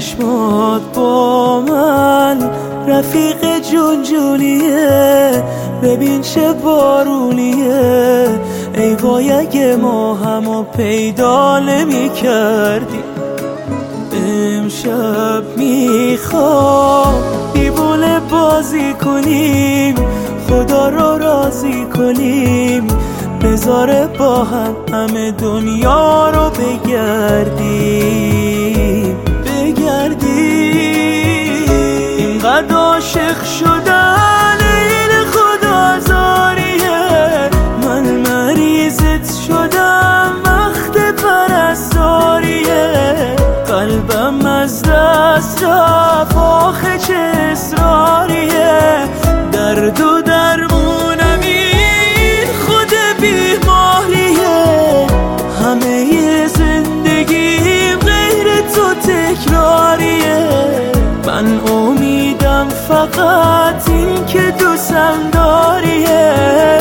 چشمات با من رفیق جونجونیه، ببین چه بارونیه. ای وای اگه ما همو پیدا نمی کردیم. امشب میخوام دیوونه بازی کنیم، خدا رو راضی کنیم، بذاره با هم همه دنیا رو بگردیم. اینقدر عاشق شدن این خدا زاریه، من مریضت شدم وقت پرستاریه. قلبم از دست رفت آخه چه اصراریه، درد و درمونم این خود بیماریه. همه زندگیم غیر تو تکراریه، من امیدم فقط این که دوستم داریه.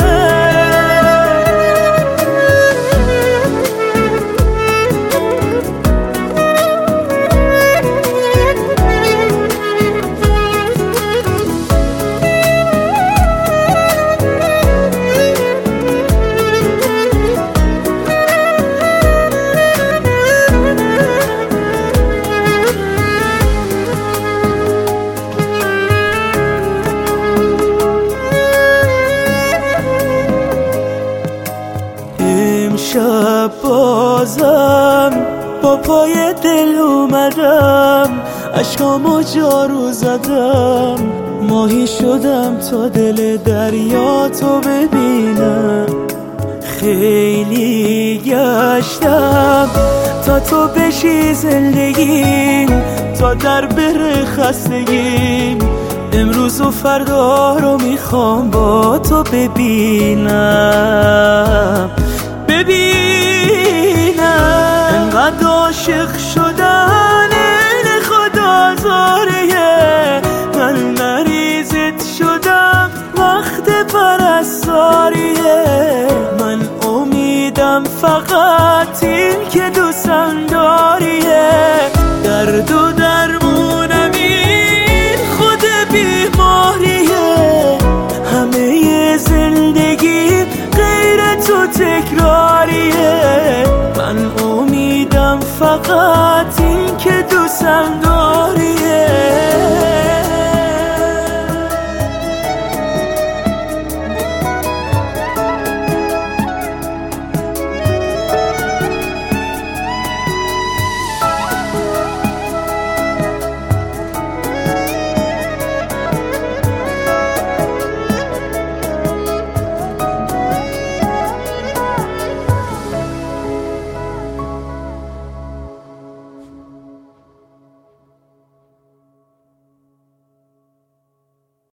امشب بازم با پای دل اومدم، اشکامو جارو زدم، ماهی شدم تا دل دریا تو ببینم. خیلی گشتم تا تو بشی زندگیم، تا در بره خستگیم. امروز و فردا رو میخوام با تو ببینم. انقدر عاشق شدن این خدا زاریه، من مریضت شدم وقت پرستاریه. من امیدم فقط این که دوستم داریه، درد و درمونم این خود بیماریه. همه زندگی غیر تو تکراریه، من امیدم فقط این که دوستم داریه.